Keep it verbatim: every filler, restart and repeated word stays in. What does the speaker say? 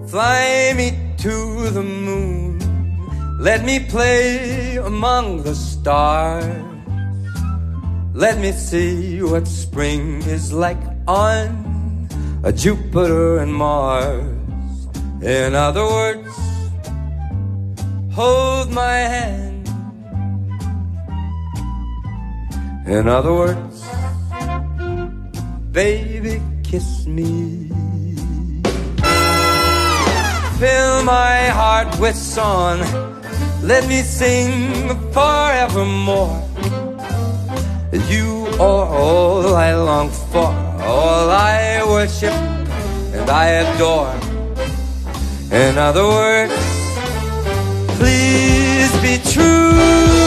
Fly me to the moon, let me play among the stars. Let me see what spring is like on a Jupiter and Mars. In other words, hold my hand. In other words, baby, kiss me. Fill my heart with song, let me sing forevermore. You are all I long for, all I worship and I adore. In other words, please be true.